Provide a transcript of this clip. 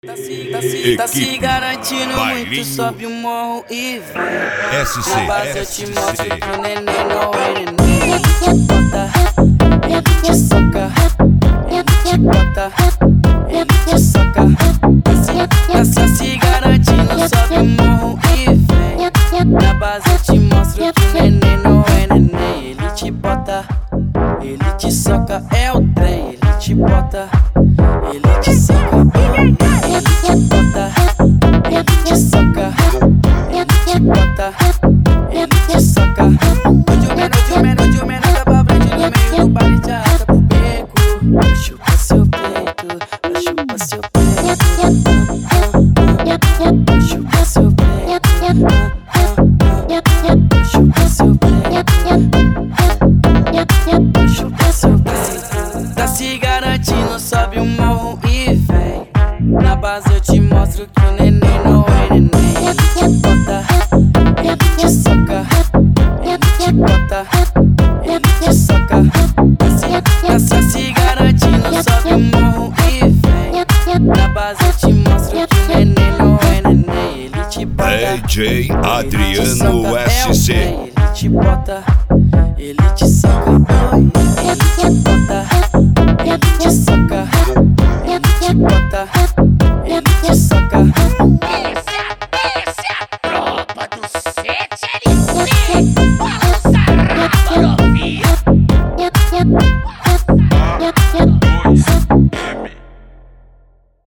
Tá se garantindo muito, sobe o morro e vem. SC, Na base eu te mostro que o neném não é neném. Ele te bota, ele te soca, ele te bota, ele te soca. Tá se garantindo, sobe o morro e vem. Na base eu te mostro que o neném não é neném. Ele te bota, ele te soca, é o trem. Ele te bota, ele te soca. Ele te bota, ele te soca, ele te bota, ele te soca. O menor tá pra frente no meio do baile, te arrasta pro beco. Chupa seu peito, chupa seu peito, chupa seu peito, chupa seu peito, chupa seu peito. Tá se garantindo, sobe o morro e vem. Na base eu te mostro que o neném não é neném. Ele te bota, ele te soca, ele te bota, ele te soca. Tá se garantindo, sobe o morro e vem. Na base eu te mostro que o neném não é neném. Ele te bota, DJ Adriano SC. Ele te bota, ele te soca, ele te bota, ele te soca, ele te bota.